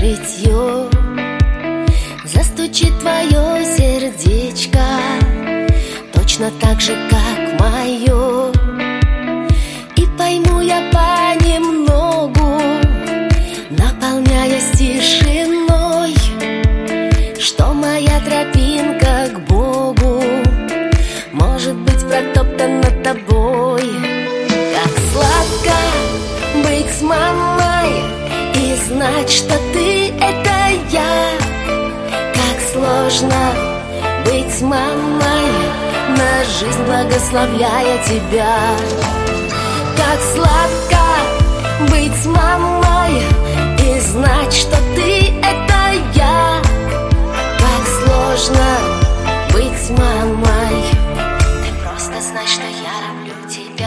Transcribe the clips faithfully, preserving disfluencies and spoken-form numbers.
шитье. Застучит твое сердечко точно так же, как мое. И пойму я понемногу, наполняясь тишиной, что моя тропинка к Богу может быть протоптана тобой. Как сладко быть с мамой и знать, что ты — это я. Как сложно быть с мамой, на жизнь благословляя тебя. Как сладко быть с мамой и знать, что ты — это я. Как сложно быть с мамой. Ты просто знай, что я люблю тебя.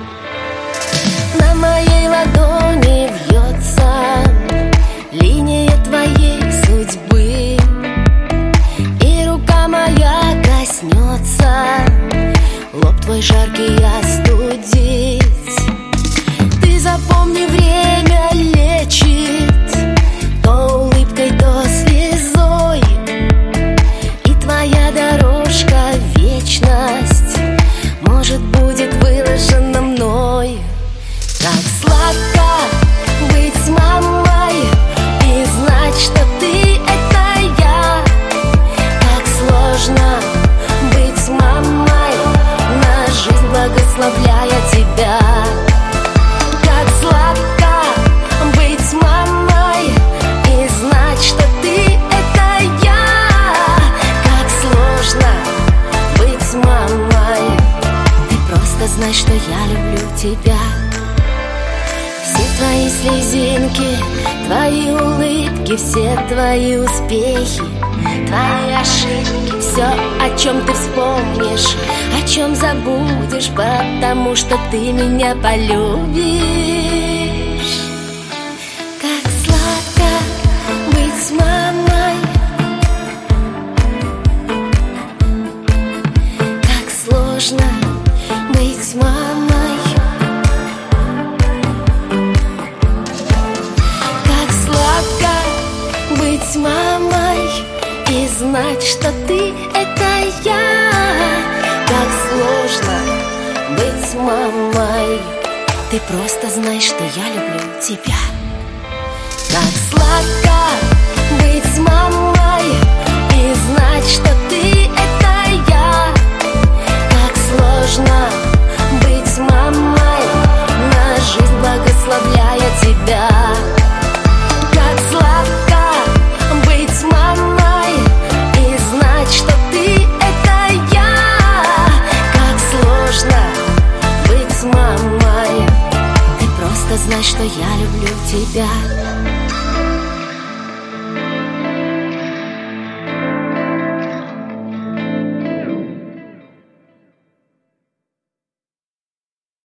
На моей ладони вьется линия твоей судьбы, и рука моя коснется лоб твой жаркий остудить. Ты запомни, время лечит то улыбкой, то слезой, и твоя дорожка в вечность может будет выложена мной. Как сладко быть с мамой и знать, что ты — это я. Как сложно быть с мамой, на жизнь благословляя тебя. Как сладко быть с мамой и знать, что ты — это я. Как сложно быть с мамой. Ты просто знай, что я люблю тебя. Все твои слезинки, твои улыбки, все твои успехи, твои ошибки, все, о чем ты вспомнишь, о чем забудешь, потому что ты меня полюбишь. Как сладко быть с мамой, как сложно быть с мамой. Быть с мамой и знать, что ты — это я. Как сложно быть с мамой. Ты просто знай, что я люблю тебя. Как сладко быть с мамой и знать, что ты — это я. Как сложно быть с мамой, на жизнь благословляя тебя. Как сладко быть с мамой и знать, что ты — это я. Как сложно быть с мамой. Ты просто знай, что я люблю тебя.